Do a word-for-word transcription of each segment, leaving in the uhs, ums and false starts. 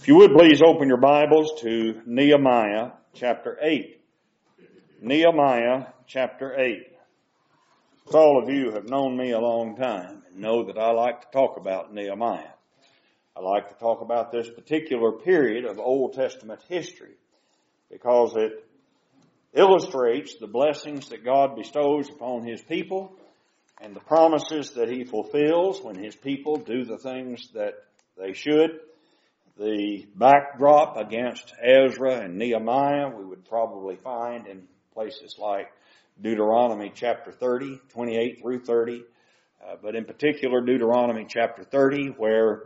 you would please open your Bibles to Nehemiah chapter eight. Nehemiah chapter eight. All of you have known me a long time and know that I like to talk about Nehemiah. I like to talk about this particular period of Old Testament history because it illustrates the blessings that God bestows upon His people and the promises that He fulfills when His people do the things that they should. The backdrop against Ezra and Nehemiah we would probably find in places like Deuteronomy chapter thirty, twenty-eight through thirty, uh, but in particular Deuteronomy chapter thirty, where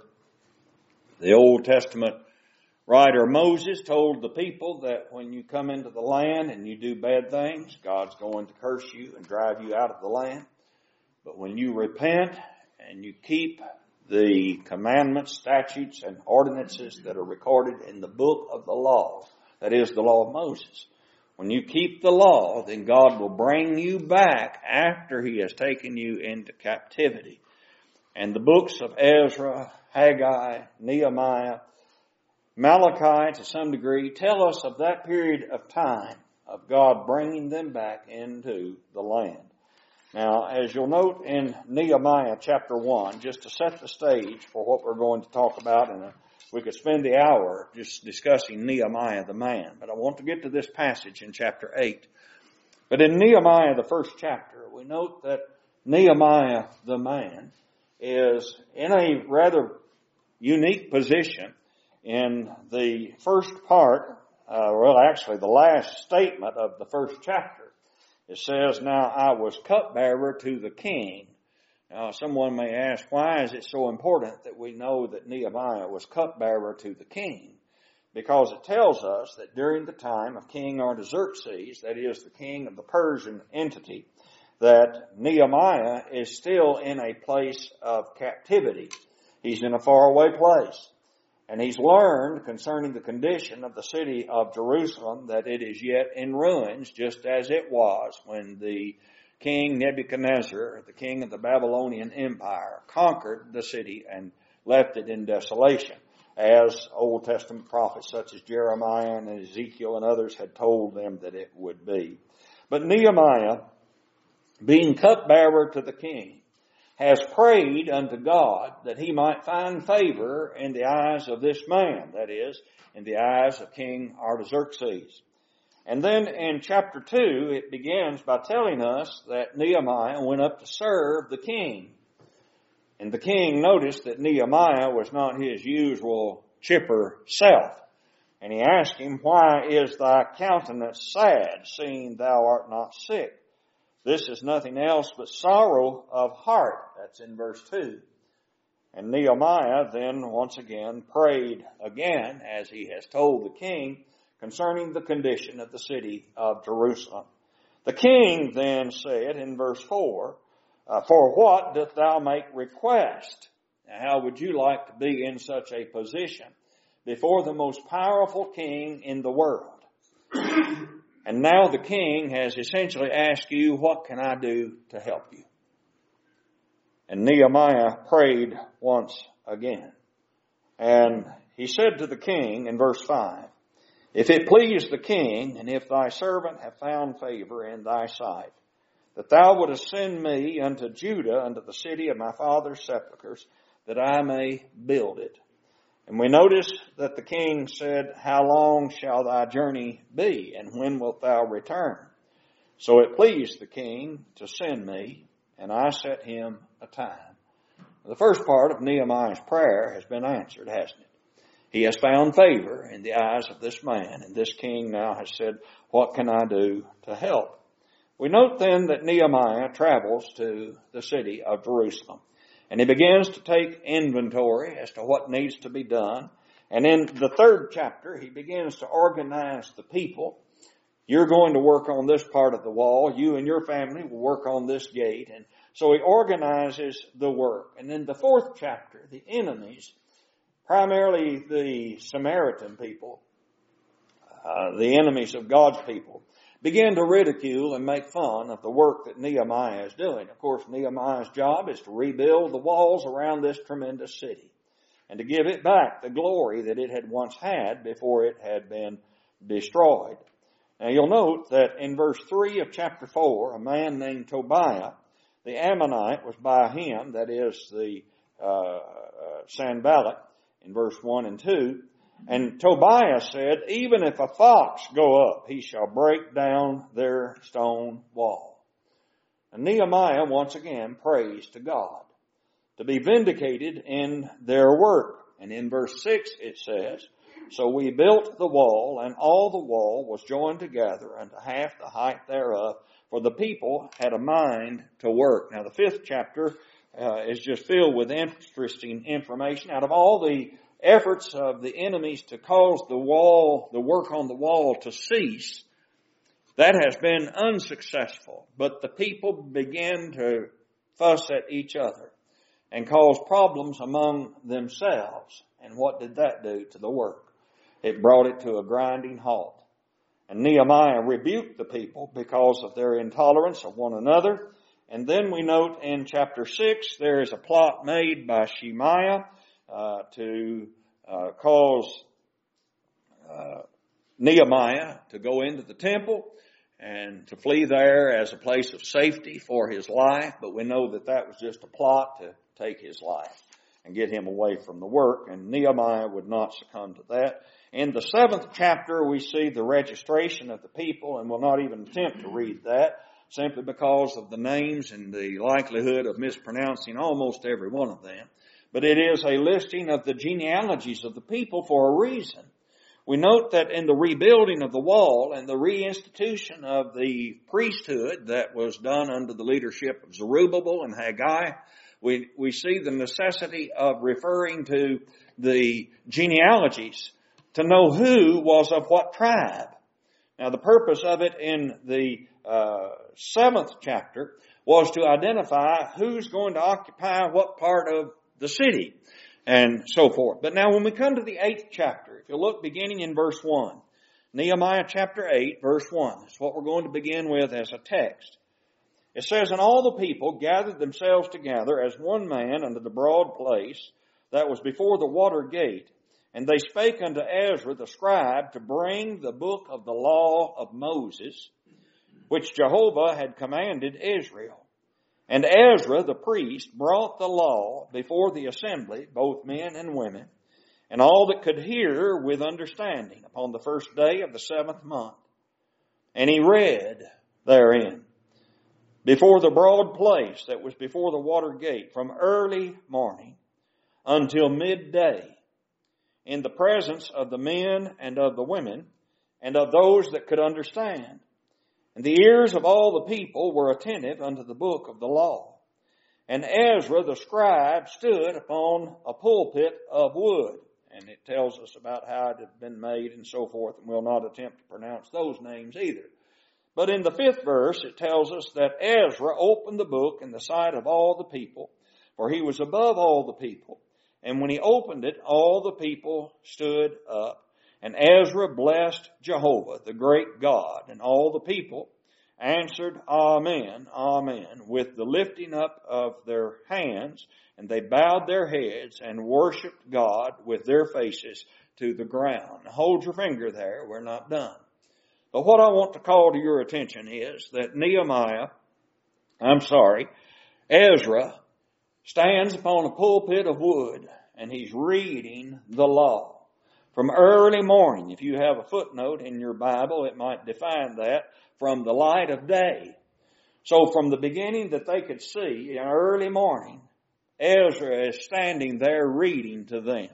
the Old Testament writer Moses told the people that when you come into the land and you do bad things, God's going to curse you and drive you out of the land. But when you repent and you keep the commandments, statutes, and ordinances that are recorded in the book of the law, that is the law of Moses, when you keep the law, then God will bring you back after He has taken you into captivity. And the books of Ezra, Haggai, Nehemiah, Malachi to some degree tell us of that period of time of God bringing them back into the land. Now, as you'll note in Nehemiah chapter one, just to set the stage for what we're going to talk about, and we could spend the hour just discussing Nehemiah the man, but I want to get to this passage in chapter eight. But in Nehemiah, the first chapter, we note that Nehemiah the man is in a rather unique position in the first part, uh, well actually the last statement of the first chapter. It says, "Now I was cupbearer to the king." Now someone may ask, why is it so important that we know that Nehemiah was cupbearer to the king? Because it tells us that during the time of King Artaxerxes, that is the king of the Persian entity, that Nehemiah is still in a place of captivity. He's in a faraway place. And he's learned concerning the condition of the city of Jerusalem that it is yet in ruins, just as it was when the King Nebuchadnezzar, the king of the Babylonian Empire, conquered the city and left it in desolation, as Old Testament prophets such as Jeremiah and Ezekiel and others had told them that it would be. But Nehemiah, being cupbearer to the king, has prayed unto God that he might find favor in the eyes of this man, that is, in the eyes of King Artaxerxes. And then in chapter two, it begins by telling us that Nehemiah went up to serve the king. And the king noticed that Nehemiah was not his usual chipper self. And he asked him, "Why is thy countenance sad, seeing thou art not sick? This is nothing else but sorrow of heart." That's in verse two. And Nehemiah then once again prayed again, as he has told the king, concerning the condition of the city of Jerusalem. The king then said in verse four, uh, "For what doth thou make request?" Now, how would you like to be in such a position before the most powerful king in the world? And now the king has essentially asked you, "What can I do to help you?" And Nehemiah prayed once again. And he said to the king in verse five, "If it please the king, and if thy servant have found favor in thy sight, that thou wouldest send me unto Judah, unto the city of my father's sepulchres, that I may build it." And we notice that the king said, "How long shall thy journey be, and when wilt thou return?" So it pleased the king to send me, and I set him a time. The first part of Nehemiah's prayer has been answered, hasn't it? He has found favor in the eyes of this man, and this king now has said, "What can I do to help?" We note then that Nehemiah travels to the city of Jerusalem. And he begins to take inventory as to what needs to be done. And in the third chapter, he begins to organize the people. You're going to work on this part of the wall. You and your family will work on this gate. And so he organizes the work. And in the fourth chapter, the enemies, primarily the Samaritan people, uh, the enemies of God's people, begin to ridicule and make fun of the work that Nehemiah is doing. Of course, Nehemiah's job is to rebuild the walls around this tremendous city. and to give it back the glory that it had once had before it had been destroyed. Now you'll note that in verse three of chapter four, a man named Tobiah, the Ammonite, was by him, that is the uh, uh, Sanballat, in verse one and two. And Tobiah said, even if a fox go up, he shall break down their stone wall. And Nehemiah once again prays to God to be vindicated in their work. And in verse six it says, so we built the wall, and all the wall was joined together unto half the height thereof, for the people had a mind to work. Now the fifth chapter uh, is just filled with interesting information. Out of all the efforts of the enemies to cause the wall, the work on the wall to cease, that has been unsuccessful. But the people began to fuss at each other and cause problems among themselves. And what did that do to the work? It brought it to a grinding halt. And Nehemiah rebuked the people because of their intolerance of one another. And then we note in chapter six, there is a plot made by Shemaiah uh, to uh, cause uh, Nehemiah to go into the temple and to flee there as a place of safety for his life. But we know that that was just a plot to take his life and get him away from the work. And Nehemiah would not succumb to that. In the seventh chapter, we see the registration of the people, and we'll not even attempt to read that, simply because of the names and the likelihood of mispronouncing almost every one of them. But it is a listing of the genealogies of the people for a reason. We note that in the rebuilding of the wall and the reinstitution of the priesthood that was done under the leadership of Zerubbabel and Haggai, we, we see the necessity of referring to the genealogies to know who was of what tribe. Now the purpose of it in the uh, seventh chapter was to identify who's going to occupy what part of the city and so forth. But now when we come to the eighth chapter, if you look beginning in verse one, Nehemiah chapter eight, verse one, that's what we're going to begin with as a text. It says, and all the people gathered themselves together as one man unto the broad place that was before the water gate. And they spake unto Ezra the scribe to bring the book of the law of Moses, which Jehovah had commanded Israel. And Ezra the priest brought the law before the assembly, both men and women, and all that could hear with understanding upon the first day of the seventh month. And he read therein before the broad place that was before the water gate from early morning until midday, in the presence of the men and of the women and of those that could understand. And the ears of all the people were attentive unto the book of the law. And Ezra the scribe stood upon a pulpit of wood. And it tells us about how it had been made and so forth, and we'll not attempt to pronounce those names either. But in the fifth verse, it tells us that Ezra opened the book in the sight of all the people, for he was above all the people. And when he opened it, all the people stood up. And Ezra blessed Jehovah, the great God. And all the people answered, Amen, Amen, with the lifting up of their hands. And they bowed their heads and worshiped God with their faces to the ground. Now, hold your finger there. We're not done. But what I want to call to your attention is that Nehemiah, I'm sorry, Ezra, stands upon a pulpit of wood, and he's reading the law. From early morning, if you have a footnote in your Bible, it might define that, from the light of day. So from the beginning that they could see, in early morning, Ezra is standing there reading to them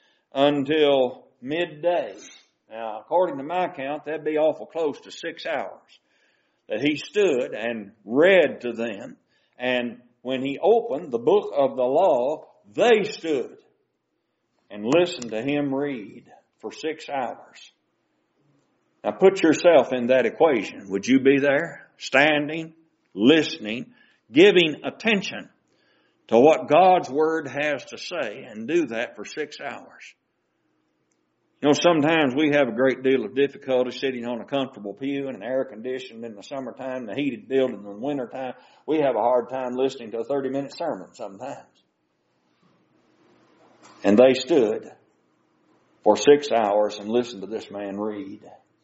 until midday. Now, according to my count, that'd be awful close to six hours that he stood and read to them. And when he opened the book of the law, they stood and listened to him read for six hours. Now put yourself in that equation. Would you be there, standing, listening, giving attention to what God's Word has to say, and do that for six hours? You know, sometimes we have a great deal of difficulty sitting on a comfortable pew and an air conditioned in the summertime, and a heated building in the wintertime. We have a hard time listening to a thirty minute sermon sometimes. And they stood for six hours and listened to this man read.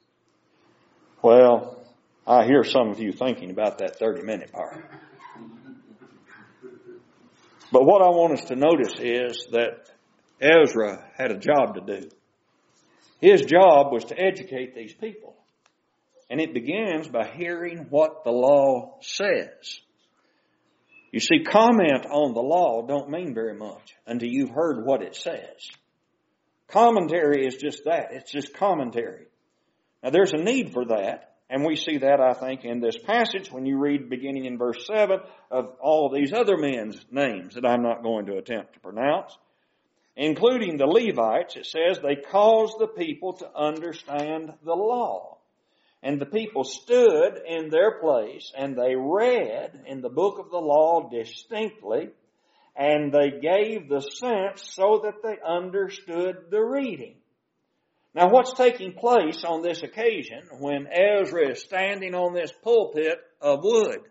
Well, I hear some of you thinking about that thirty minute part. But what I want us to notice is that Ezra had a job to do. His job was to educate these people. And it begins by hearing what the law says. You see, comment on the law don't mean very much until you've heard what it says. Commentary is just that. It's just commentary. Now, there's a need for that. And we see that, I think, in this passage when you read beginning in verse seven of all of these other men's names that I'm not going to attempt to pronounce. Including the Levites, it says they caused the people to understand the law. And the people stood in their place and they read in the book of the law distinctly, and they gave the sense so that they understood the reading. Now, what's taking place on this occasion when Ezra is standing on this pulpit of wood?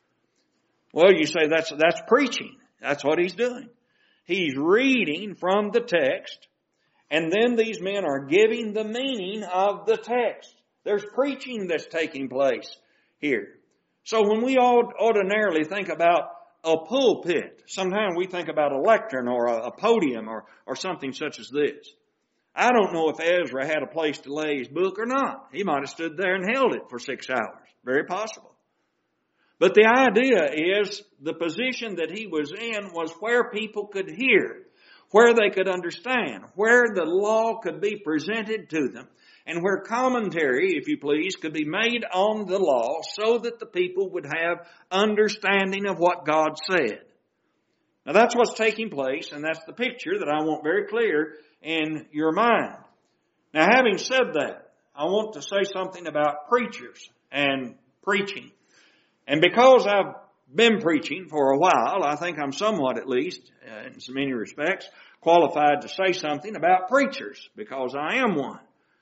Well, you say that's, that's preaching. That's what he's doing. He's reading from the text, and then these men are giving the meaning of the text. There's preaching that's taking place here. So when we ordinarily think about a pulpit, sometimes we think about a lectern or a podium or, or something such as this. I don't know if Ezra had a place to lay his book or not. He might have stood there and held it for six hours. Very possible. But the idea is the position that he was in was where people could hear, where they could understand, where the law could be presented to them, and where commentary, if you please, could be made on the law so that the people would have understanding of what God said. Now that's what's taking place, and that's the picture that I want very clear in your mind. Now, having said that, I want to say something about preachers and preaching. And because I've been preaching for a while, I think I'm somewhat, at least, uh, in so many respects, qualified to say something about preachers, because I am one.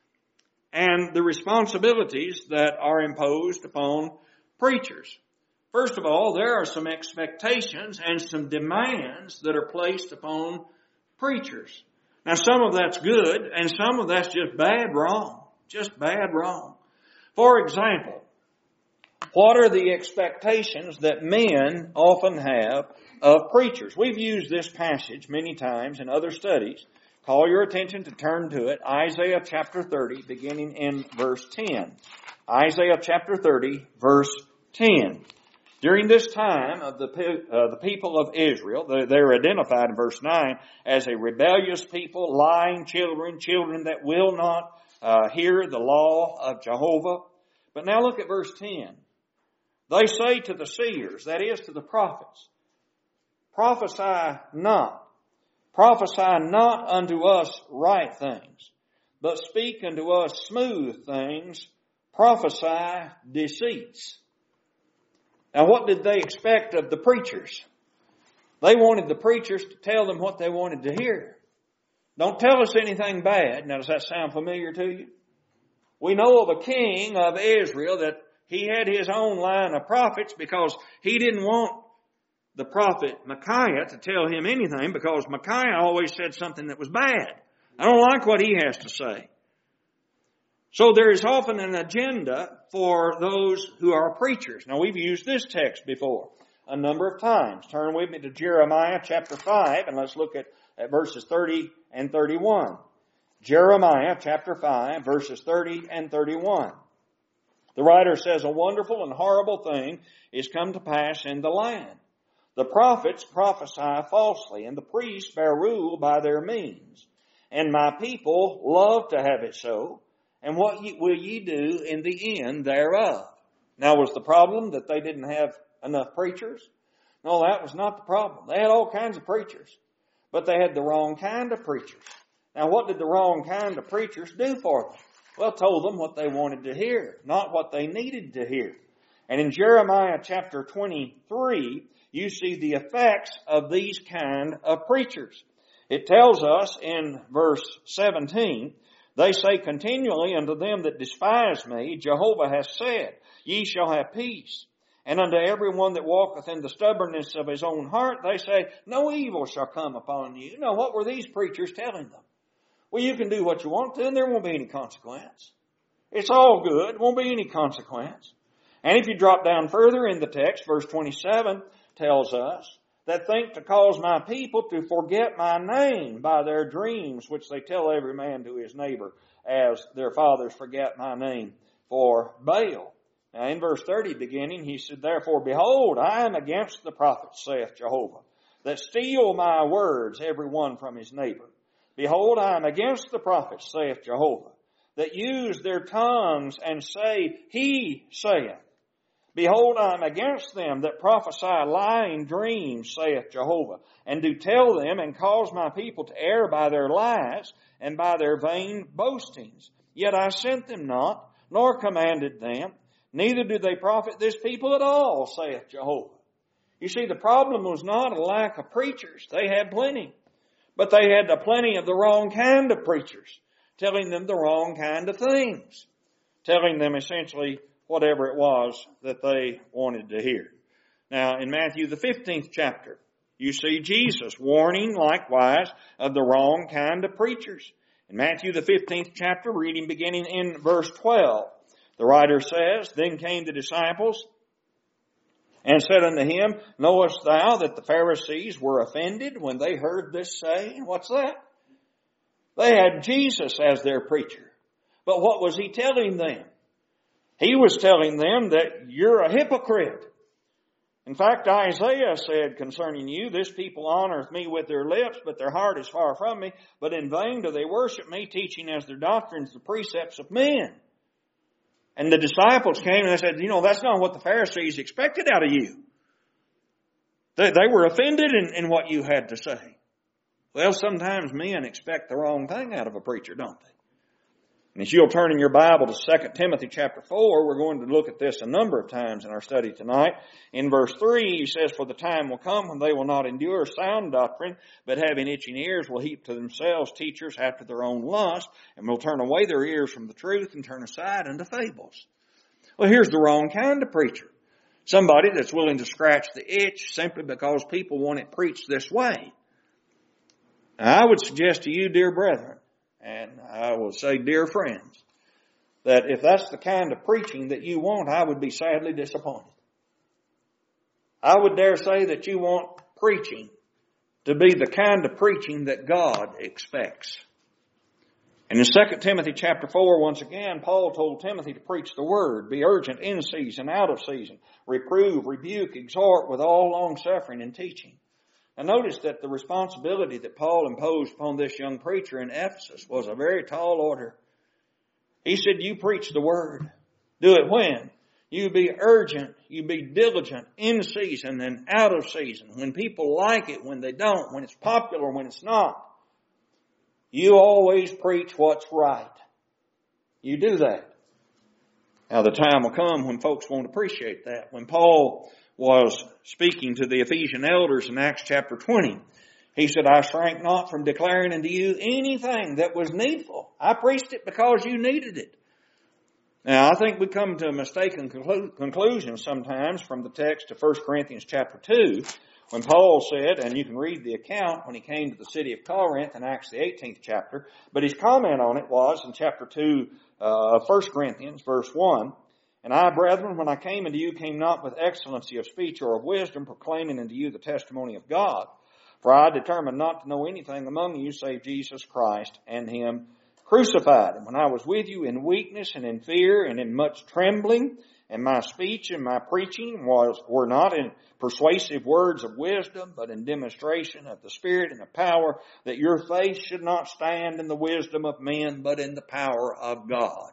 And the responsibilities that are imposed upon preachers. First of all, there are some expectations and some demands that are placed upon preachers. Now, some of that's good, and some of that's just bad wrong. Just bad wrong. For example, what are the expectations that men often have of preachers? We've used this passage many times in other studies. Call your attention to turn to it. Isaiah chapter thirty, beginning in verse ten. Isaiah chapter thirty, verse ten. During this time of the, uh, the people of Israel, they're, they're identified in verse nine as a rebellious people, lying children, children that will not uh, hear the law of Jehovah. But now look at verse ten. They say to the seers, that is to the prophets, prophesy not, prophesy not unto us right things, but speak unto us smooth things, prophesy deceits. Now, what did they expect of the preachers? They wanted the preachers to tell them what they wanted to hear. Don't tell us anything bad. Now, does that sound familiar to you? We know of a king of Israel that he had his own line of prophets because he didn't want the prophet Micaiah to tell him anything, because Micaiah always said something that was bad. I don't like what he has to say. So there is often an agenda for those who are preachers. Now, we've used this text before a number of times. Turn with me to Jeremiah chapter five, and let's look at, at verses thirty and thirty-one. Jeremiah chapter five, verses thirty and thirty-one. The writer says, "A wonderful and horrible thing is come to pass in the land. The prophets prophesy falsely, and the priests bear rule by their means. And my people love to have it so. And what ye, will ye do in the end thereof?" Now, was the problem that they didn't have enough preachers? No, that was not the problem. They had all kinds of preachers, but they had the wrong kind of preachers. Now, what did the wrong kind of preachers do for them? Well, told them what they wanted to hear, not what they needed to hear. And in Jeremiah chapter twenty-three, you see the effects of these kind of preachers. It tells us in verse seventeen, "They say continually unto them that despise me, Jehovah hath said, ye shall have peace. And unto every one that walketh in the stubbornness of his own heart, they say, no evil shall come upon you. Now, what were these preachers telling them? Well, you can do what you want to, and there won't be any consequence. It's all good. Won't be any consequence. And if you drop down further in the text, verse twenty-seven tells us that think to cause my people to forget my name by their dreams, which they tell every man to his neighbor, as their fathers forget my name for Baal. Now in verse thirty beginning, he said, therefore, behold, I am against the prophets, saith Jehovah, that steal my words, every one from his neighbor. Behold, I am against the prophets, saith Jehovah, that use their tongues and say, he saith. Behold, I am against them that prophesy lying dreams, saith Jehovah, and do tell them and cause my people to err by their lies and by their vain boastings. Yet I sent them not, nor commanded them, neither do they profit this people at all, saith Jehovah. You see, the problem was not a lack of preachers. They had plenty. But they had a plenty of the wrong kind of preachers, telling them the wrong kind of things, telling them essentially whatever it was that they wanted to hear. Now, in Matthew the fifteenth chapter, you see Jesus warning likewise of the wrong kind of preachers. In Matthew the fifteenth chapter, reading beginning in verse twelve, the writer says, then came the disciples and said unto him, knowest thou that the Pharisees were offended when they heard this saying? What's that? They had Jesus as their preacher. But what was he telling them? He was telling them that you're a hypocrite. In fact, Isaiah said concerning you, this people honoreth me with their lips, but their heart is far from me. But in vain do they worship me, teaching as their doctrines the precepts of men. And the disciples came and they said, you know, that's not what the Pharisees expected out of you. They, they were offended in, in what you had to say. Well, sometimes men expect the wrong thing out of a preacher, don't they? And as you'll turn in your Bible to Second Timothy chapter four, we're going to look at this a number of times in our study tonight. In verse three, he says, for the time will come when they will not endure sound doctrine, but having itching ears will heap to themselves teachers after their own lust, and will turn away their ears from the truth and turn aside unto fables. Well, here's the wrong kind of preacher. Somebody that's willing to scratch the itch simply because people want it preached this way. Now, I would suggest to you, dear brethren, and I will say, dear friends, that if that's the kind of preaching that you want, I would be sadly disappointed. I would dare say that you want preaching to be the kind of preaching that God expects. And in Second Timothy chapter four, once again, Paul told Timothy to preach the word, be urgent in season, out of season, reprove, rebuke, exhort with all long suffering and teaching. And notice that the responsibility that Paul imposed upon this young preacher in Ephesus was a very tall order. He said, you preach the word. Do it when? You be urgent, you be diligent, in season and out of season. When people like it, when they don't, when it's popular, when it's not. You always preach what's right. You do that. Now the time will come when folks won't appreciate that. When Paul was speaking to the Ephesian elders in Acts chapter twenty. He said, I shrank not from declaring unto you anything that was needful. I preached it because you needed it. Now, I think we come to a mistaken conclu- conclusion sometimes from the text of First Corinthians chapter two, when Paul said, and you can read the account when he came to the city of Corinth in Acts the eighteenth chapter, but his comment on it was in chapter two uh, of First Corinthians, verse one, and I, brethren, when I came unto you, came not with excellency of speech or of wisdom, proclaiming unto you the testimony of God. For I determined not to know anything among you save Jesus Christ and him crucified. And when I was with you in weakness and in fear and in much trembling, and my speech and my preaching was were not in persuasive words of wisdom, but in demonstration of the Spirit and the power, that your faith should not stand in the wisdom of men, but in the power of God.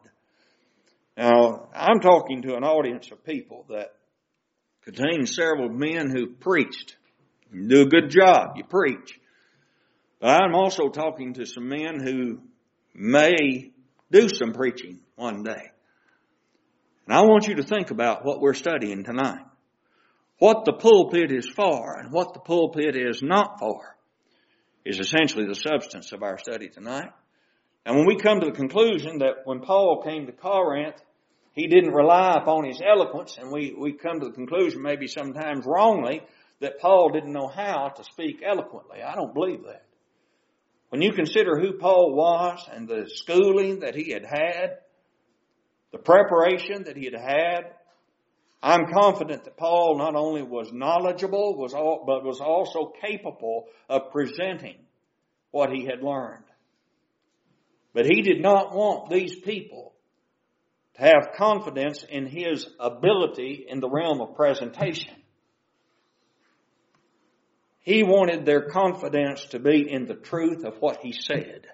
Now, I'm talking to an audience of people that contains several men who preached. You do a good job, you preach. But I'm also talking to some men who may do some preaching one day. And I want you to think about what we're studying tonight. What the pulpit is for and what the pulpit is not for is essentially the substance of our study tonight. And when we come to the conclusion that when Paul came to Corinth, he didn't rely upon his eloquence, and we, we come to the conclusion, maybe sometimes wrongly, that Paul didn't know how to speak eloquently. I don't believe that. When you consider who Paul was and the schooling that he had had, the preparation that he had had, I'm confident that Paul not only was knowledgeable, was all, but was also capable of presenting what he had learned. But he did not want these people to have confidence in his ability in the realm of presentation. He wanted their confidence to be in the truth of what he said.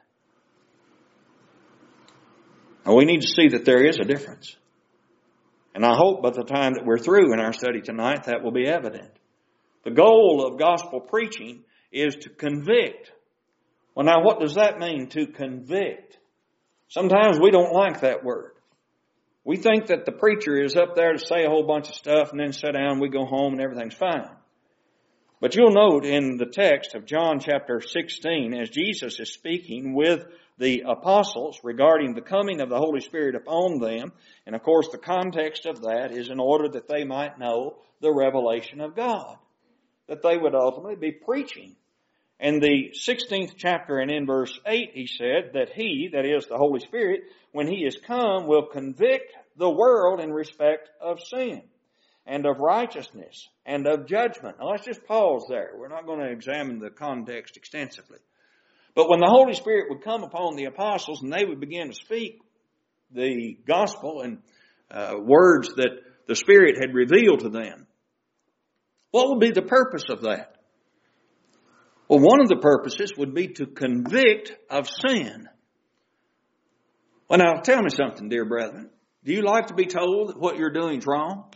Now we need to see that there is a difference. And I hope by the time that we're through in our study tonight, that will be evident. The goal of gospel preaching is to convict. Well, now what does that mean, to convict? Sometimes we don't like that word. We think that the preacher is up there to say a whole bunch of stuff and then sit down and we go home and everything's fine. But you'll note in the text of John chapter sixteen, as Jesus is speaking with the apostles regarding the coming of the Holy Spirit upon them, and of course the context of that is in order that they might know the revelation of God, that they would ultimately be preaching. In the sixteenth chapter and in verse eight, he said that he, that is the Holy Spirit, when he is come, will convict the world in respect of sin and of righteousness and of judgment. Now let's just pause there. We're not going to examine the context extensively. But when the Holy Spirit would come upon the apostles and they would begin to speak the gospel and uh, words that the Spirit had revealed to them, what would be the purpose of that? Well, one of the purposes would be to convict of sin. Well, now, tell me something, dear brethren. Do you like to be told that what you're doing is wrong?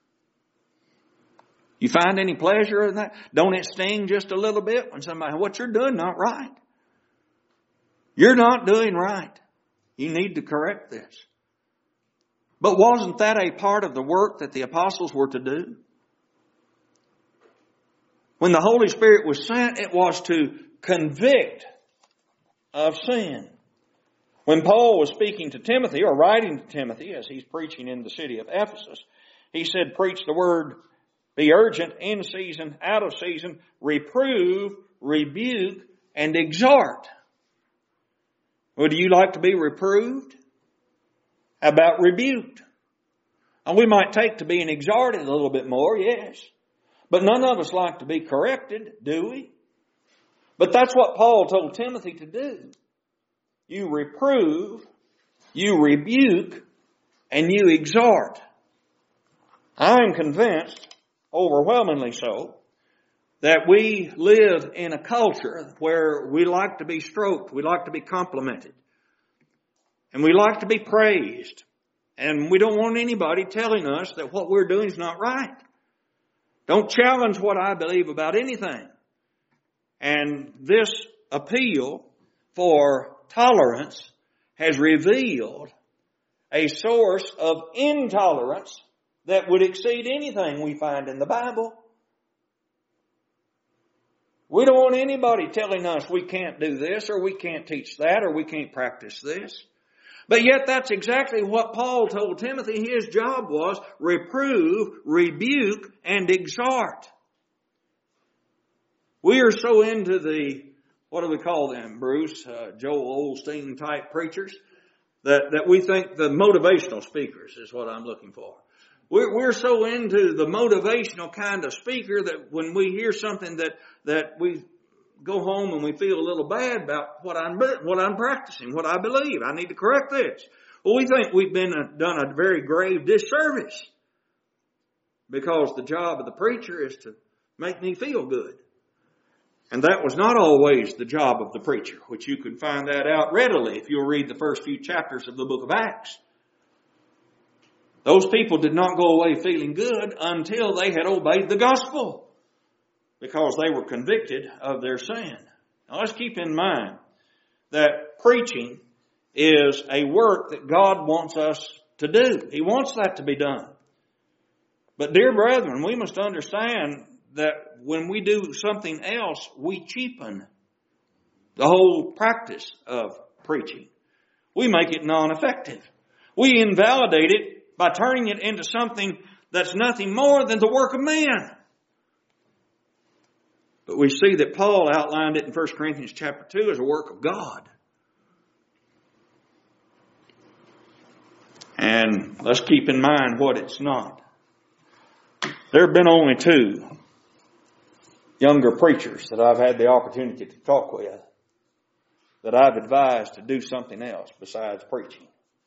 You find any pleasure in that? Don't it sting just a little bit when somebody, what you're doing not right? You're not doing right. You need to correct this. But wasn't that a part of the work that the apostles were to do? When the Holy Spirit was sent, it was to convict of sin. When Paul was speaking to Timothy, or writing to Timothy, as he's preaching in the city of Ephesus, he said, preach the word, be urgent, in season, out of season, reprove, rebuke, and exhort. Well, do you like to be reproved? How about rebuked? And we might take to being exhorted a little bit more, yes. But none of us like to be corrected, do we? But that's what Paul told Timothy to do. You reprove, you rebuke, and you exhort. I am convinced, overwhelmingly so, that we live in a culture where we like to be stroked, we like to be complimented, and we like to be praised. And we don't want anybody telling us that what we're doing is not right. Don't challenge what I believe about anything. And this appeal for tolerance has revealed a source of intolerance that would exceed anything we find in the Bible. We don't want anybody telling us we can't do this or we can't teach that or we can't practice this. But yet that's exactly what Paul told Timothy his job was: reprove, rebuke, and exhort. We are so into the, what do we call them, Bruce? Uh, Joel Osteen type preachers, that, that we think the motivational speakers is what I'm looking for. We're, we're so into the motivational kind of speaker that when we hear something that, that we go home and we feel a little bad about what I'm, what I'm practicing, what I believe. I need to correct this. Well, we think we've been a, done a very grave disservice because the job of the preacher is to make me feel good. And that was not always the job of the preacher, which you can find that out readily if you'll read the first few chapters of the book of Acts. Those people did not go away feeling good until they had obeyed the gospel, because they were convicted of their sin. Now let's keep in mind that preaching is a work that God wants us to do. He wants that to be done. But dear brethren, we must understand that when we do something else, we cheapen the whole practice of preaching. We make it non-effective. We invalidate it by turning it into something that's nothing more than the work of man. But we see that Paul outlined it in First Corinthians chapter two as a work of God. And let's keep in mind what it's not. There have been only two younger preachers that I've had the opportunity to talk with that I've advised to do something else besides preaching.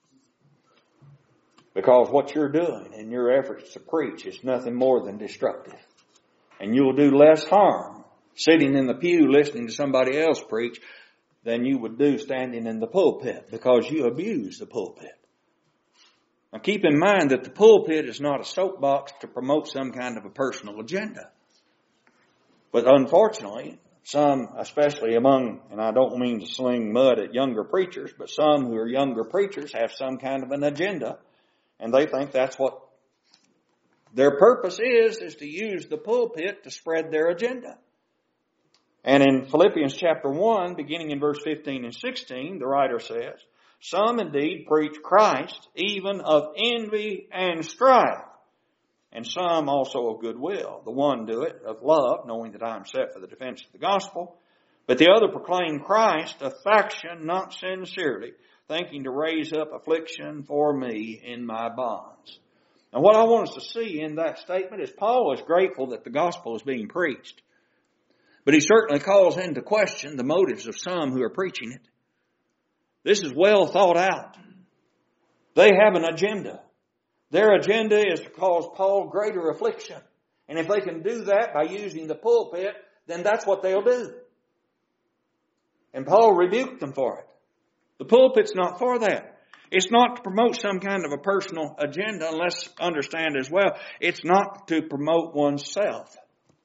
Because what you're doing in your efforts to preach is nothing more than destructive. And you'll do less harm sitting in the pew listening to somebody else preach than you would do standing in the pulpit, because you abuse the pulpit. Now keep in mind that the pulpit is not a soapbox to promote some kind of a personal agenda. But unfortunately, some, especially among, and I don't mean to sling mud at younger preachers, but some who are younger preachers have some kind of an agenda, and they think that's what their purpose is, is to use the pulpit to spread their agenda. And in Philippians chapter one, beginning in verse fifteen and sixteen, the writer says, some indeed preach Christ, even of envy and strife, and some also of goodwill. The one do it of love, knowing that I am set for the defense of the gospel, but the other proclaim Christ of faction, not sincerely, thinking to raise up affliction for me in my bonds. And what I want us to see in that statement is Paul is grateful that the gospel is being preached. But he certainly calls into question the motives of some who are preaching it. This is well thought out. They have an agenda. Their agenda is to cause Paul greater affliction. And if they can do that by using the pulpit, then that's what they'll do. And Paul rebuked them for it. The pulpit's not for that. It's not to promote some kind of a personal agenda, and let's understand as well, it's not to promote oneself.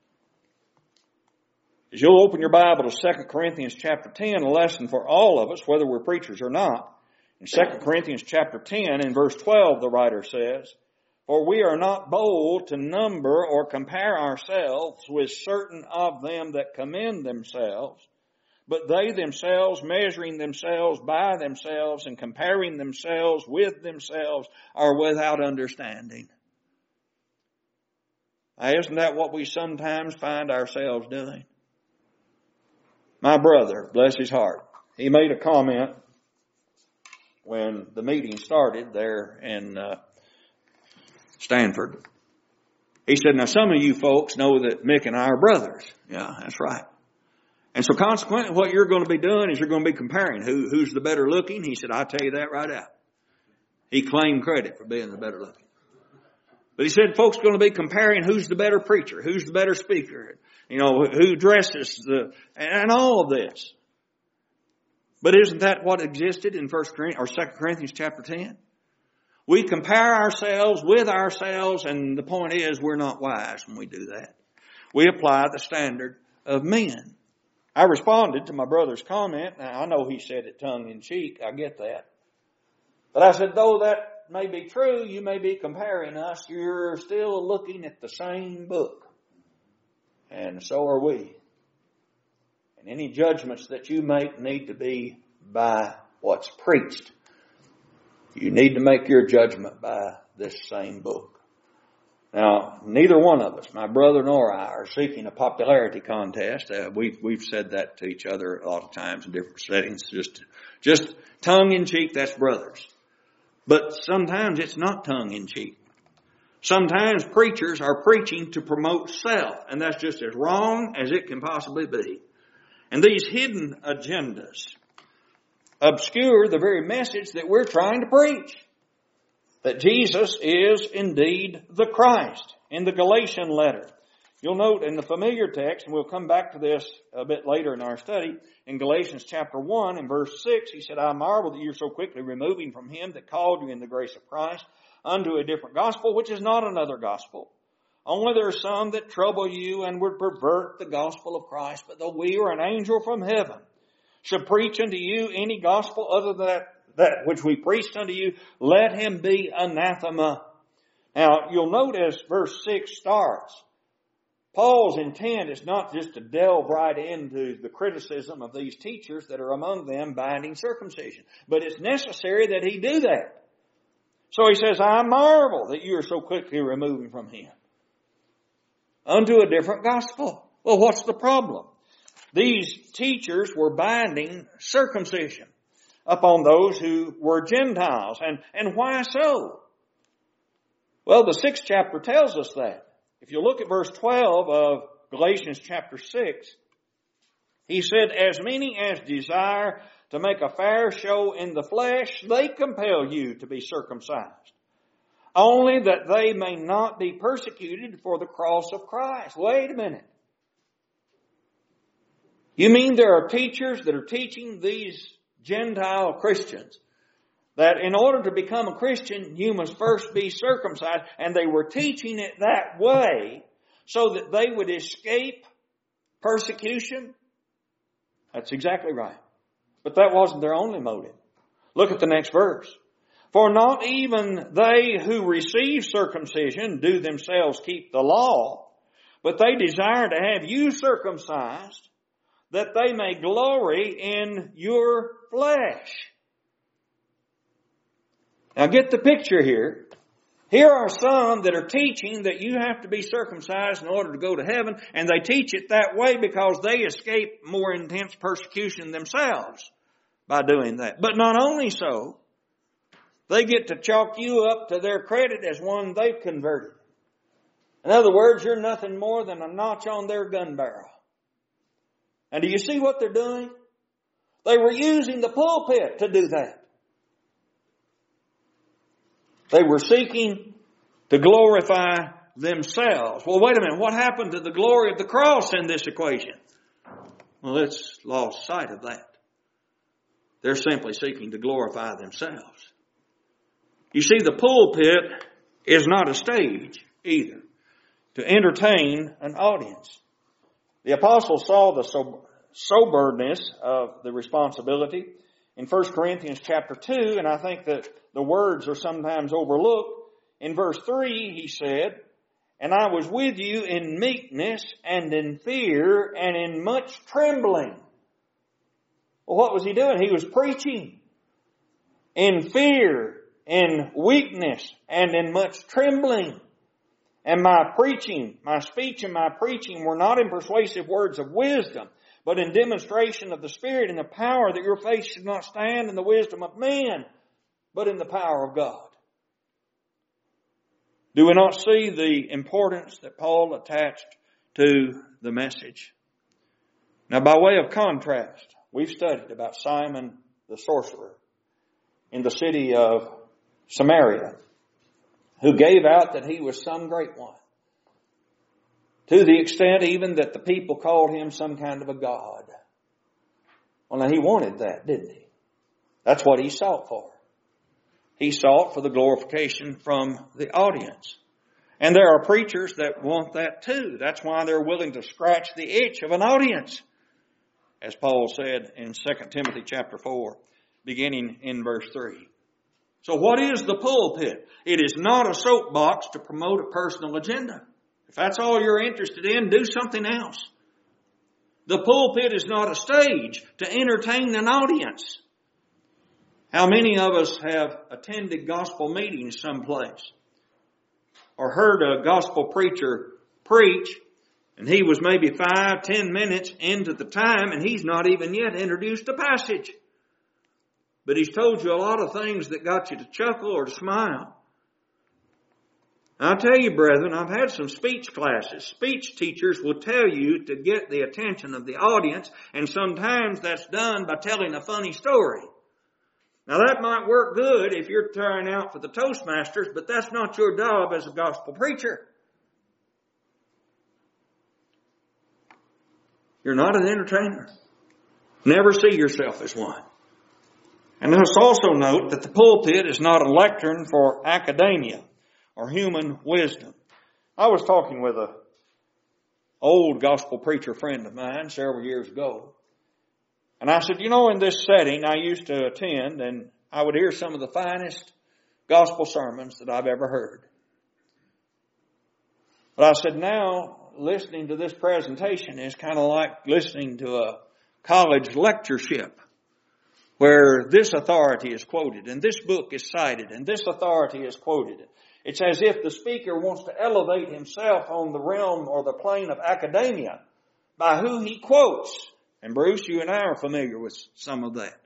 As you'll open your Bible to Second Corinthians chapter ten, a lesson for all of us, whether we're preachers or not. In Second Corinthians chapter ten, in verse twelve, the writer says, for we are not bold to number or compare ourselves with certain of them that commend themselves, but they themselves, measuring themselves by themselves and comparing themselves with themselves, are without understanding. Now, isn't that what we sometimes find ourselves doing? My brother, bless his heart, he made a comment when the meeting started there in uh, Stanford. He said, now some of you folks know that Mick and I are brothers. Yeah, that's right. And so consequently what you're going to be doing is you're going to be comparing who, who's the better looking. He said, I'll tell you that right out. He claimed credit for being the better looking. But he said folks are going to be comparing who's the better preacher, who's the better speaker, you know, who dresses the, and all of this. But isn't that what existed in First Corinthians or Second Corinthians chapter ten? We compare ourselves with ourselves, and the point is we're not wise when we do that. We apply the standard of men. I responded to my brother's comment. Now, I know he said it tongue in cheek. I get that. But I said, though that may be true, you may be comparing us. You're still looking at the same book. And so are we. And any judgments that you make need to be by what's preached. You need to make your judgment by this same book. Now, neither one of us, my brother nor I, are seeking a popularity contest. Uh, we've, we've said that to each other a lot of times in different settings. Just, just tongue in cheek, that's brothers. But sometimes it's not tongue in cheek. Sometimes preachers are preaching to promote self, and that's just as wrong as it can possibly be. And these hidden agendas obscure the very message that we're trying to preach. That Jesus is indeed the Christ. In the Galatian letter, you'll note in the familiar text, and we'll come back to this a bit later in our study, in Galatians chapter one and verse six, he said, I marvel that you're so quickly removing from him that called you in the grace of Christ unto a different gospel, which is not another gospel. Only there are some that trouble you and would pervert the gospel of Christ, but though we or an angel from heaven should preach unto you any gospel other than that, that which we preached unto you, let him be anathema. Now, you'll notice verse six starts. Paul's intent is not just to delve right into the criticism of these teachers that are among them binding circumcision, but it's necessary that he do that. So he says, I marvel that you are so quickly removing from him unto a different gospel. Well, what's the problem? These teachers were binding circumcision upon those who were Gentiles. And, and why so? Well, the sixth chapter tells us that. If you look at verse twelve of Galatians chapter six, he said, as many as desire to make a fair show in the flesh, they compel you to be circumcised, only that they may not be persecuted for the cross of Christ. Wait a minute. You mean there are teachers that are teaching these Gentile Christians that in order to become a Christian, you must first be circumcised, and they were teaching it that way so that they would escape persecution? That's exactly right. But that wasn't their only motive. Look at the next verse. For not even they who receive circumcision do themselves keep the law, but they desire to have you circumcised, that they may glory in your flesh. Now get the picture here. Here are some that are teaching that you have to be circumcised in order to go to heaven, and they teach it that way because they escape more intense persecution themselves by doing that. But not only so, they get to chalk you up to their credit as one they've converted. In other words, you're nothing more than a notch on their gun barrel. And do you see what they're doing? They were using the pulpit to do that. They were seeking to glorify themselves. Well, wait a minute. What happened to the glory of the cross in this equation? Well, it's lost sight of that. They're simply seeking to glorify themselves. You see, the pulpit is not a stage either to entertain an audience. The apostle saw the soberness of the responsibility in First Corinthians chapter two, and I think that the words are sometimes overlooked. In verse three, he said, and I was with you in meekness and in fear and in much trembling. Well, what was he doing? He was preaching in fear, in weakness, and in much trembling. And my preaching, my speech and my preaching were not in persuasive words of wisdom, but in demonstration of the Spirit and the power, that your faith should not stand in the wisdom of men, but in the power of God. Do we not see the importance that Paul attached to the message? Now, by way of contrast, we've studied about Simon the sorcerer in the city of Samaria, who gave out that he was some great one, to the extent even that the people called him some kind of a god. Well, now he wanted that, didn't he? That's what he sought for. He sought for the glorification from the audience. And there are preachers that want that too. That's why they're willing to scratch the itch of an audience, as Paul said in Second Timothy chapter four, beginning in verse three. So what is the pulpit? It is not a soapbox to promote a personal agenda. If that's all you're interested in, do something else. The pulpit is not a stage to entertain an audience. How many of us have attended gospel meetings someplace or heard a gospel preacher preach, and he was maybe five, ten minutes into the time, and he's not even yet introduced the passage. But he's told you a lot of things that got you to chuckle or to smile. I'll tell you, brethren, I've had some speech classes. Speech teachers will tell you to get the attention of the audience, and sometimes that's done by telling a funny story. Now that might work good if you're trying out for the Toastmasters, but that's not your job as a gospel preacher. You're not an entertainer. Never see yourself as one. And let's also note that the pulpit is not a lectern for academia or human wisdom. I was talking with an old gospel preacher friend of mine several years ago. And I said, you know, in this setting I used to attend, and I would hear some of the finest gospel sermons that I've ever heard. But I said, now listening to this presentation is kind of like listening to a college lectureship. where this authority is quoted and this book is cited and this authority is quoted. It's as if the speaker wants to elevate himself on the realm or the plane of academia by who he quotes. And Bruce, you and I are familiar with some of that.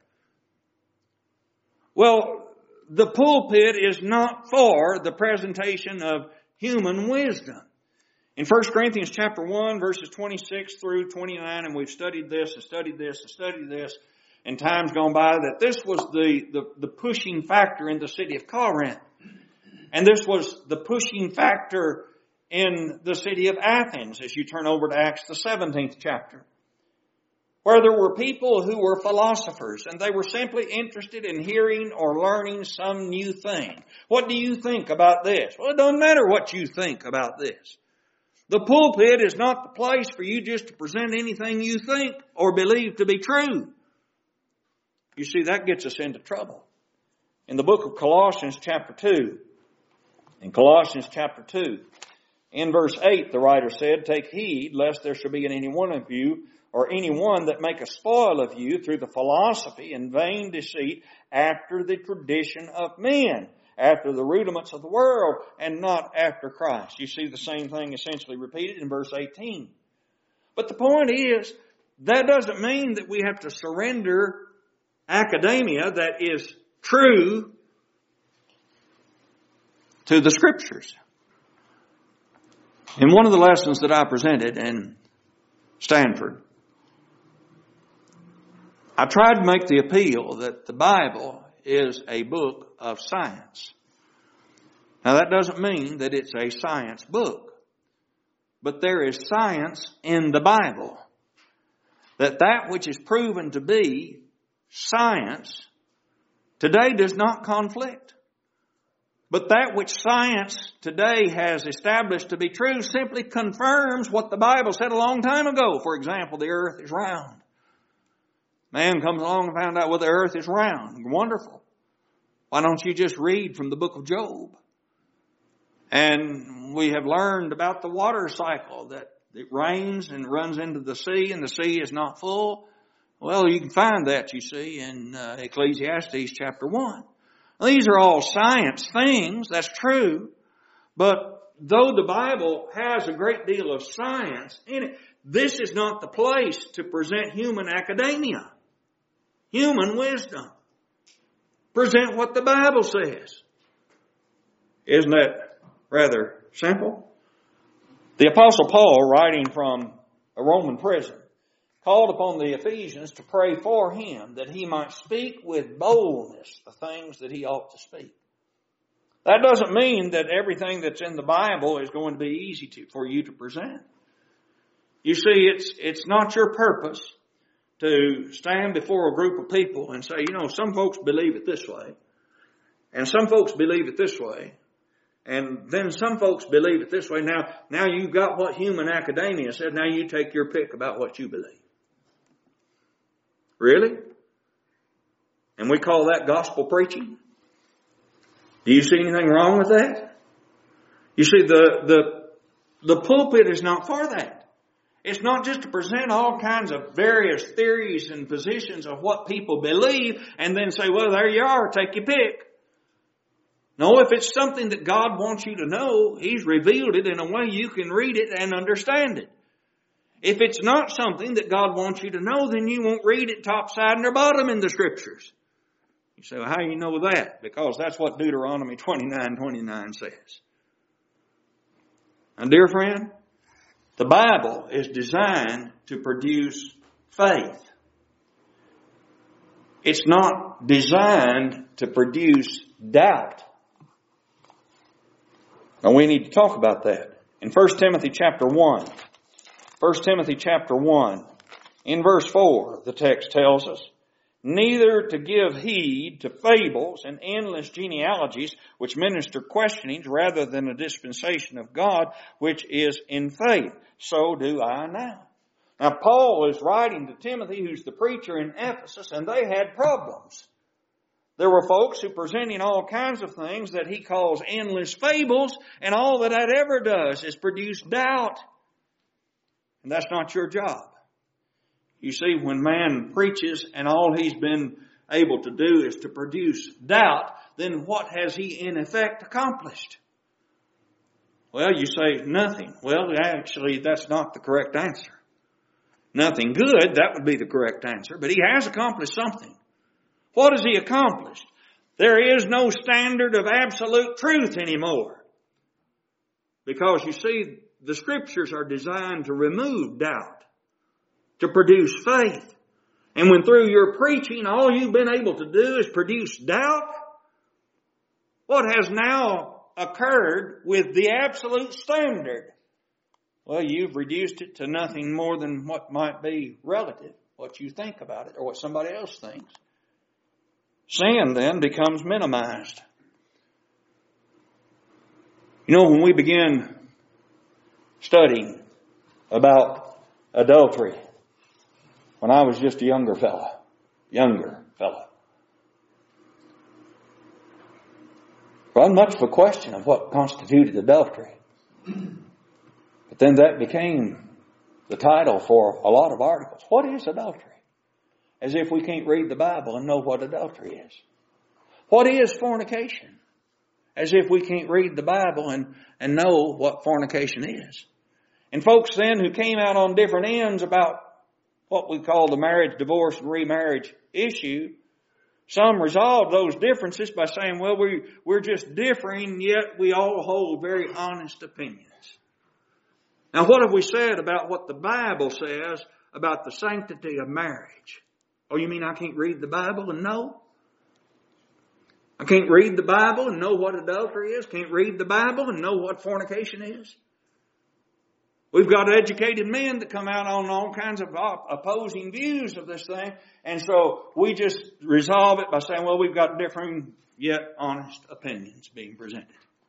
Well, the pulpit is not for the presentation of human wisdom. In First Corinthians chapter one, verses twenty-six through twenty-nine, and we've studied this and studied this and studied this in times gone by, that this was the, the, the pushing factor in the city of Corinth. And this was the pushing factor in the city of Athens as you turn over to Acts the seventeenth chapter, where there were people who were philosophers and they were simply interested in hearing or learning some new thing. What do you think about this? Well, it doesn't matter what you think about this. The pulpit is not the place for you just to present anything you think or believe to be true. You see, that gets us into trouble. In the book of Colossians chapter two, in Colossians chapter two, in verse eight, the writer said, "Take heed lest there should be in any one of you or any one that make a spoil of you through the philosophy and vain deceit after the tradition of men, after the rudiments of the world, and not after Christ." You see the same thing essentially repeated in verse eighteen. But the point is, that doesn't mean that we have to surrender academia that is true to the Scriptures. In one of the lessons that I presented in Stanford, I tried to make the appeal that the Bible is a book of science. Now that doesn't mean that it's a science book, but there is science in the Bible. That that which is proven to be science today does not conflict. But that which science today has established to be true simply confirms what the Bible said a long time ago. For example, the earth is round. Man comes along and found out, well, the earth is round. Wonderful. Why don't you just read from the book of Job? And we have learned about the water cycle, that it rains and runs into the sea and the sea is not full. Well, you can find that, you see, in uh, Ecclesiastes chapter one. These are all science things, that's true. But though the Bible has a great deal of science in it, this is not the place to present human academia, human wisdom. Present what the Bible says. Isn't that rather simple? The Apostle Paul, writing from a Roman prison, called upon the Ephesians to pray for him that he might speak with boldness the things that he ought to speak. That doesn't mean that everything that's in the Bible is going to be easy to, for you to present. You see, it's, it's not your purpose to stand before a group of people and say, you know, some folks believe it this way, and some folks believe it this way, and then some folks believe it this way. Now, now you've got what human academia said. Now you take your pick about what you believe. Really? And we call that gospel preaching? Do you see anything wrong with that? You see, the, the, the pulpit is not for that. It's not just to present all kinds of various theories and positions of what people believe and then say, well, there you are, take your pick. No, if it's something that God wants you to know, He's revealed it in a way you can read it and understand it. If it's not something that God wants you to know, then you won't read it top, side, or bottom in the Scriptures. You say, well, how do you know that? Because that's what Deuteronomy twenty-nine twenty-nine says. Now, dear friend, the Bible is designed to produce faith. It's not designed to produce doubt. Now, we need to talk about that. In First Timothy chapter one, First Timothy chapter one, in verse four, the text tells us, neither to give heed to fables and endless genealogies which minister questionings rather than a dispensation of God which is in faith. So do I now. Now Paul is writing to Timothy, who's the preacher in Ephesus, and they had problems. There were folks who presenting all kinds of things that he calls endless fables, and all that that ever does is produce doubt. And that's not your job. You see, when man preaches and all he's been able to do is to produce doubt, then what has he in effect accomplished? Well, you say nothing. Well, actually, that's not the correct answer. Nothing good, that would be the correct answer. But he has accomplished something. What has he accomplished? There is no standard of absolute truth anymore. Because you see, the Scriptures are designed to remove doubt, to produce faith. And when through your preaching all you've been able to do is produce doubt, what has now occurred with the absolute standard? Well, you've reduced it to nothing more than what might be relative, what you think about it or what somebody else thinks. Sin then becomes minimized. You know, when we begin studying about adultery, when I was just a younger fella, younger fella, wasn't much of a question of what constituted adultery. But then that became the title for a lot of articles. What is adultery? As if we can't read the Bible and know what adultery is. What is fornication? As if we can't read the Bible and, and know what fornication is. And folks then who came out on different ends about what we call the marriage, divorce, and remarriage issue, some resolved those differences by saying, well, we, we're just differing, yet we all hold very honest opinions. Now, what have we said about what the Bible says about the sanctity of marriage? Oh, you mean I can't read the Bible and know? I can't read the Bible and know what adultery is? Can't read the Bible and know what fornication is? We've got educated men that come out on all kinds of opposing views of this thing. And so we just resolve it by saying, well, we've got differing yet honest opinions being presented.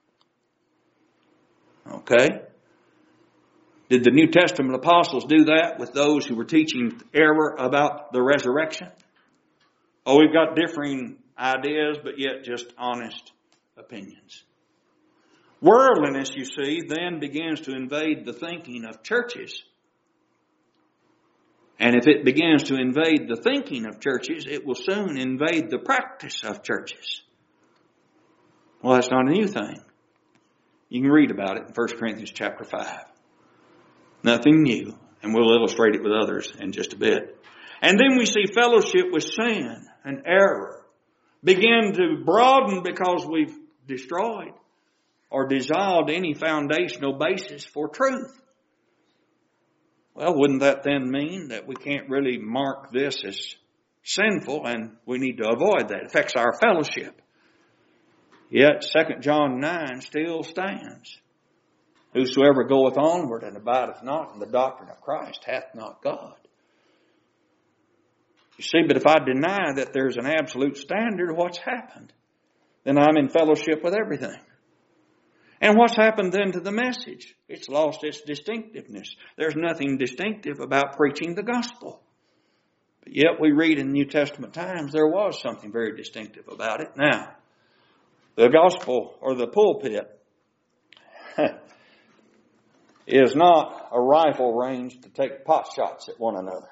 Okay? Did the New Testament apostles do that with those who were teaching error about the resurrection? Oh, we've got differing ideas, but yet just honest opinions. Worldliness, you see, then begins to invade the thinking of churches. And if it begins to invade the thinking of churches, it will soon invade the practice of churches. Well, that's not a new thing. You can read about it in First Corinthians chapter five. Nothing new. And we'll illustrate it with others in just a bit. And then we see fellowship with sin and error begin to broaden because we've destroyed or dissolved any foundational basis for truth. Well, wouldn't that then mean that we can't really mark this as sinful and we need to avoid that? It affects our fellowship. Yet Second John nine still stands. Whosoever goeth onward and abideth not in the doctrine of Christ hath not God. You see, but if I deny that there's an absolute standard, what's happened? Then I'm in fellowship with everything. And what's happened then to the message? It's lost its distinctiveness. There's nothing distinctive about preaching the gospel. But yet we read in New Testament times there was something very distinctive about it. Now, the gospel or the pulpit is not a rifle range to take pot shots at one another.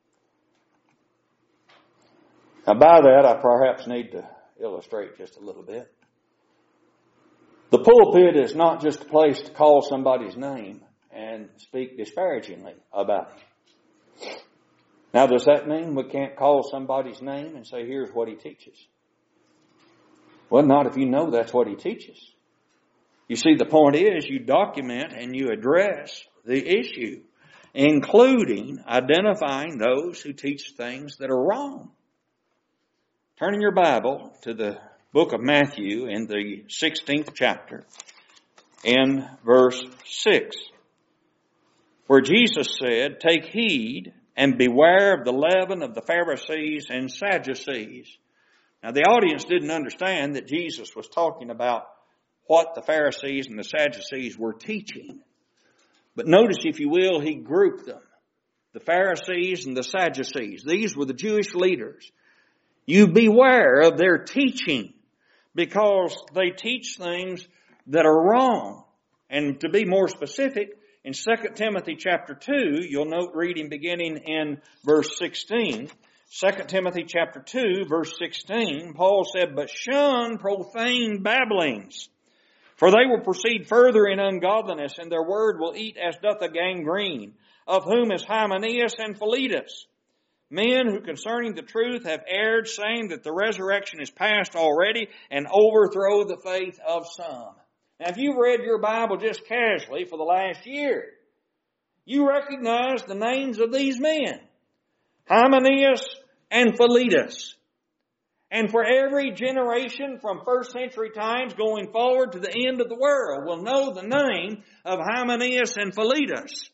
Now by that I perhaps need to illustrate just a little bit. The pulpit is not just a place to call somebody's name and speak disparagingly about him. Now does that mean we can't call somebody's name and say, here's what he teaches? Well, not if you know that's what he teaches. You see, the point is you document and you address the issue, including identifying those who teach things that are wrong. Turn in your Bible to the book of Matthew in the sixteenth chapter in verse six, where Jesus said, take heed and beware of the leaven of the Pharisees and Sadducees. Now the audience didn't understand that Jesus was talking about what the Pharisees and the Sadducees were teaching. But notice, if you will, he grouped them. The Pharisees and the Sadducees. These were the Jewish leaders. You beware of their teaching because they teach things that are wrong. And to be more specific, in Second Timothy chapter two, you'll note reading beginning in verse sixteen, Second Timothy chapter two, verse sixteen, Paul said, "But shun profane babblings, for they will proceed further in ungodliness, and their word will eat as doth a gangrene, of whom is Hymenaeus and Philetus, men who concerning the truth have erred, saying that the resurrection is past already, and overthrow the faith of some." Now, if you've read your Bible just casually for the last year, you recognize the names of these men, Hymenaeus and Philetus. And for every generation from first century times going forward to the end of the world will know the name of Hymenaeus and Philetus.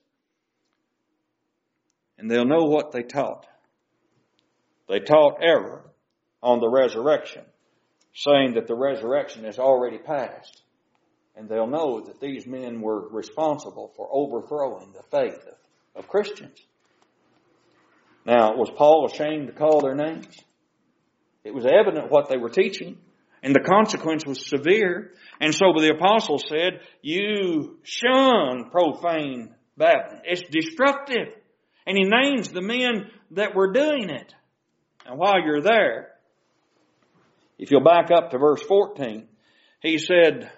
And they'll know what they taught. They taught error on the resurrection, saying that the resurrection is already past. And they'll know that these men were responsible for overthrowing the faith of, of Christians. Now, was Paul ashamed to call their names? It was evident what they were teaching, and the consequence was severe. And so the apostle said, you shun profane babbling. It's destructive. And he names the men that were doing it. And while you're there, if you'll back up to verse fourteen, he said,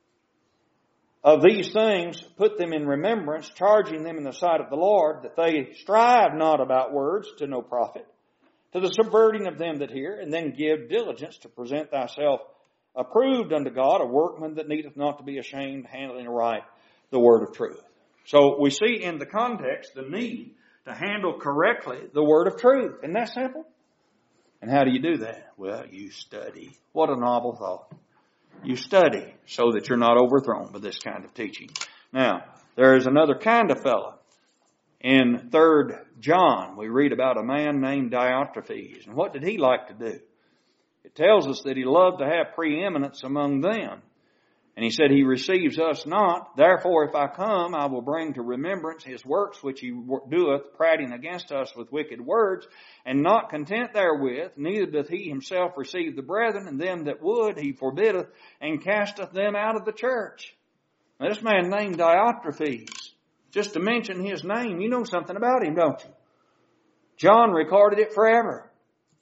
"Of these things put them in remembrance, charging them in the sight of the Lord, that they strive not about words to no profit, to the subverting of them that hear, and then give diligence to present thyself approved unto God, a workman that needeth not to be ashamed, handling aright the word of truth." So we see in the context the need to handle correctly the word of truth. Isn't that simple? And how do you do that? Well, you study. What a novel thought. You study so that you're not overthrown by this kind of teaching. Now, there is another kind of fellow. In Third John, we read about a man named Diotrephes. And what did he like to do? It tells us that he loved to have preeminence among them. And he said, he receives us not. Therefore, if I come, I will bring to remembrance his works which he doeth, prating against us with wicked words. And not content therewith, neither doth he himself receive the brethren, and them that would he forbiddeth, and casteth them out of the church. Now, this man named Diotrephes, just to mention his name, you know something about him, don't you? John recorded it forever.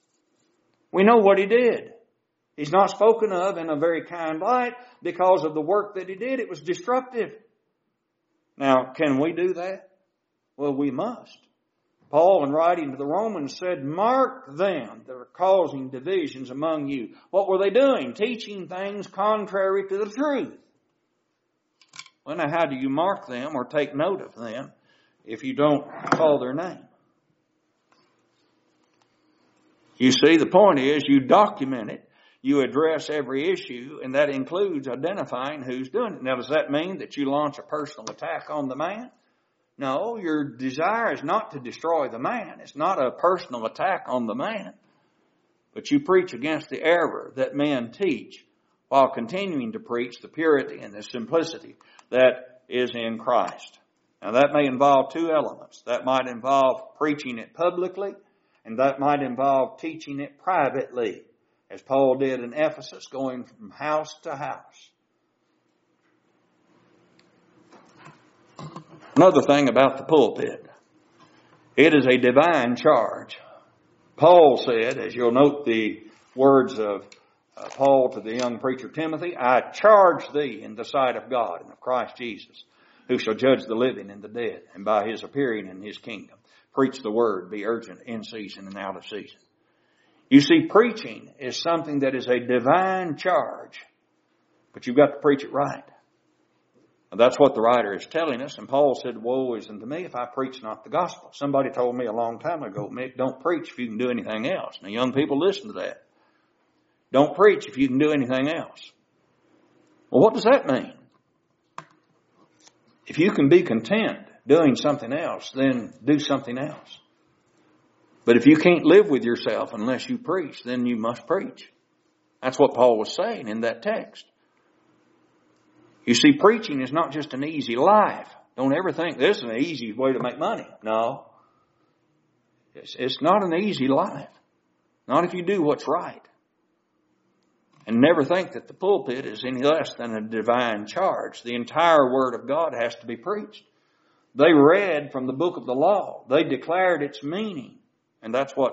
We know what he did. He's not spoken of in a very kind light because of the work that he did. It was destructive. Now, can we do that? Well, we must. Paul, in writing to the Romans, said, "Mark them that are causing divisions among you." What were they doing? Teaching things contrary to the truth. Well, now, how do you mark them or take note of them if you don't call their name? You see, the point is you document it. You address every issue, and that includes identifying who's doing it. Now, does that mean that you launch a personal attack on the man? No, your desire is not to destroy the man. It's not a personal attack on the man. But you preach against the error that men teach while continuing to preach the purity and the simplicity that is in Christ. Now, that may involve two elements. That might involve preaching it publicly, and that might involve teaching it privately, as Paul did in Ephesus, going from house to house. Another thing about the pulpit. It is a divine charge. Paul said, as you'll note the words of uh, Paul to the young preacher Timothy, "I charge thee in the sight of God and of Christ Jesus, who shall judge the living and the dead, and by his appearing in his kingdom, preach the word, be urgent in season and out of season." You see, preaching is something that is a divine charge, but you've got to preach it right. And that's what the writer is telling us. And Paul said, "Woe is unto me if I preach not the gospel." Somebody told me a long time ago, "Mick, don't preach if you can do anything else." Now, young people, listen to that. Don't preach if you can do anything else. Well, what does that mean? If you can be content doing something else, then do something else. But if you can't live with yourself unless you preach, then you must preach. That's what Paul was saying in that text. You see, preaching is not just an easy life. Don't ever think this is an easy way to make money. No. It's, it's not an easy life. Not if you do what's right. And never think that the pulpit is any less than a divine charge. The entire Word of God has to be preached. They read from the book of the law. They declared its meaning. And that's what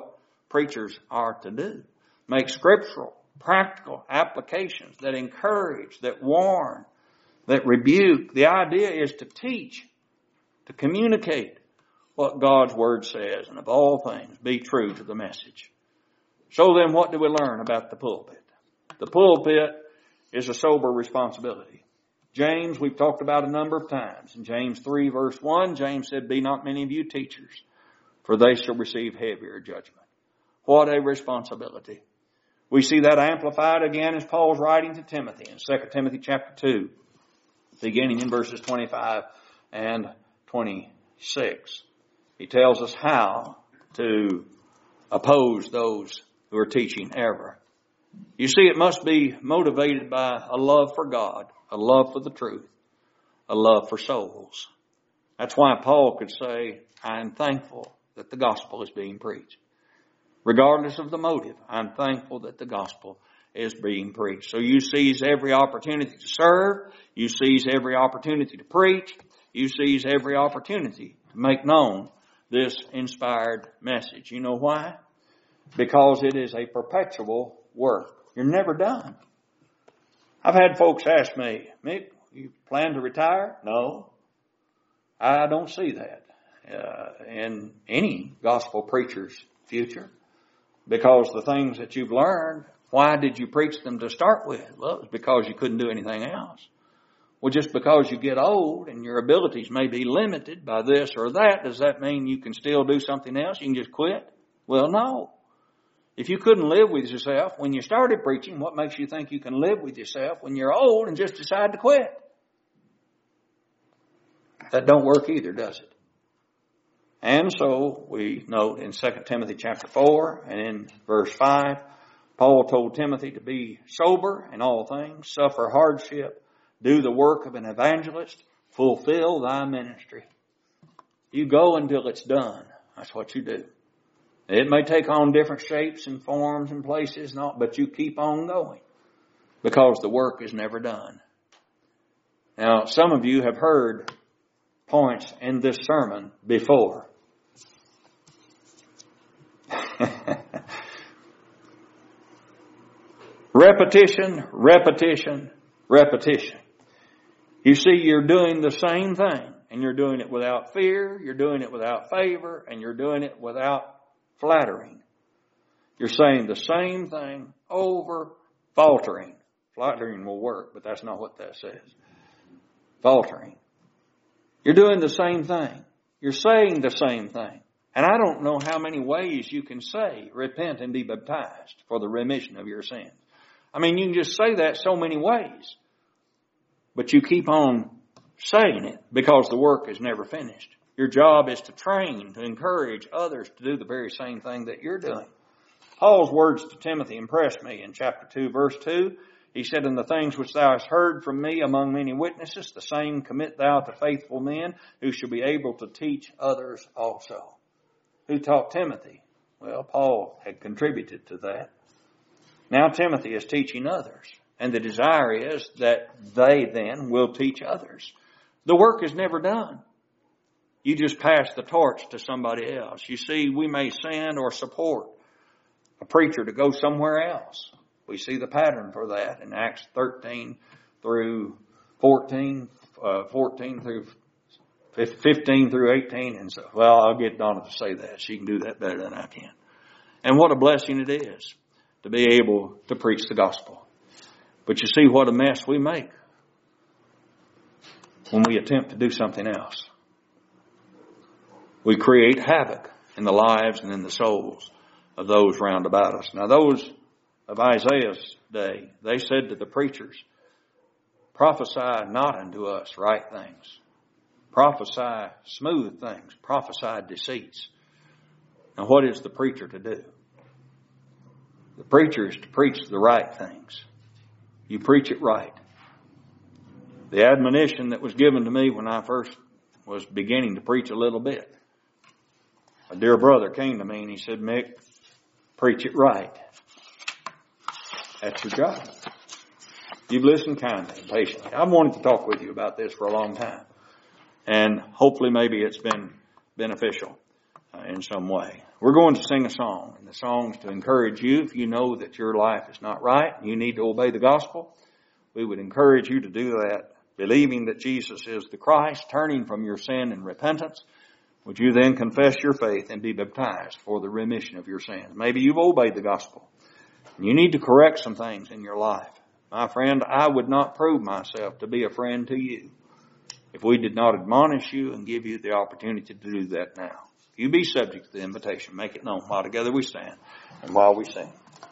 preachers are to do. Make scriptural, practical applications that encourage, that warn, that rebuke. The idea is to teach, to communicate what God's Word says, and of all things, be true to the message. So then, what do we learn about the pulpit? The pulpit is a sober responsibility. James, we've talked about a number of times. In James three, verse one, James said, "Be not many of you teachers, for they shall receive heavier judgment." What a responsibility. We see that amplified again as Paul's writing to Timothy in Second Timothy chapter two, beginning in verses twenty-five and twenty-six. He tells us how to oppose those who are teaching error. You see, it must be motivated by a love for God, a love for the truth, a love for souls. That's why Paul could say, "I am thankful that the gospel is being preached." Regardless of the motive, I'm thankful that the gospel is being preached. So you seize every opportunity to serve. You seize every opportunity to preach. You seize every opportunity to make known this inspired message. You know why? Because it is a perpetual work. You're never done. I've had folks ask me, "Mick, you plan to retire?" No, I don't see that uh, in any gospel preacher's future. Because the things that you've learned, why did you preach them to start with? Well, it was because you couldn't do anything else. Well, just because you get old and your abilities may be limited by this or that, does that mean you can still do something else? You can just quit? Well, no. If you couldn't live with yourself when you started preaching, what makes you think you can live with yourself when you're old and just decide to quit? That don't work either, does it? And so we note in Second Timothy chapter four and in verse five, Paul told Timothy to be sober in all things, suffer hardship, do the work of an evangelist, fulfill thy ministry. You go until it's done. That's what you do. It may take on different shapes and forms and places, not, but you keep on going because the work is never done. Now, some of you have heard points in this sermon before. Repetition, repetition, repetition. You see, you're doing the same thing, and you're doing it without fear, you're doing it without favor, and you're doing it without flattering. You're saying the same thing over, faltering. Flattering will work, but that's not what that says. Faltering. You're doing the same thing. You're saying the same thing. And I don't know how many ways you can say, repent and be baptized for the remission of your sins. I mean, you can just say that so many ways. But you keep on saying it because the work is never finished. Your job is to train, to encourage others to do the very same thing that you're doing. Paul's words to Timothy impressed me in chapter two, verse two. He said, "And the things which thou hast heard from me among many witnesses, the same commit thou to faithful men who shall be able to teach others also." Who taught Timothy? Well, Paul had contributed to that. Now Timothy is teaching others. And the desire is that they then will teach others. The work is never done. You just pass the torch to somebody else. You see, we may send or support a preacher to go somewhere else. We see the pattern for that in Acts thirteen through fourteen, uh, fourteen through fifteen through eighteen. And so, well, I'll get Donna to say that. She can do that better than I can. And what a blessing it is to be able to preach the gospel. But you see what a mess we make when we attempt to do something else. We create havoc in the lives and in the souls of those round about us. Now, those of Isaiah's day, they said to the preachers, "Prophesy not unto us right things. Prophesy smooth things. Prophesy deceits." Now, what is the preacher to do? The preacher is to preach the right things. You preach it right. The admonition that was given to me when I first was beginning to preach a little bit. A dear brother came to me and he said, "Mick, preach it right." That's your job. You've listened kindly and patiently. I've wanted to talk with you about this for a long time. And hopefully maybe it's been beneficial uh, in some way. We're going to sing a song, and the song's to encourage you if you know that your life is not right and you need to obey the gospel. We would encourage you to do that, believing that Jesus is the Christ, turning from your sin in repentance. Would you then confess your faith and be baptized for the remission of your sins? Maybe you've obeyed the gospel, and you need to correct some things in your life. My friend, I would not prove myself to be a friend to you if we did not admonish you and give you the opportunity to do that now. You be subject to the invitation. Make it known while together we stand and while we sing.